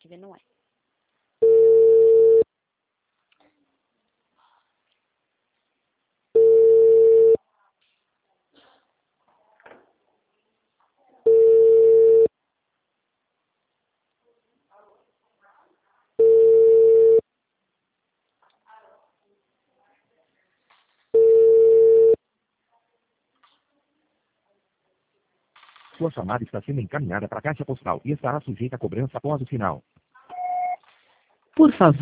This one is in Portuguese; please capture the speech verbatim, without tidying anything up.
estiver no ar. Sua chamada está sendo encaminhada para a caixa postal e estará sujeita a cobrança após o sinal. Por favor.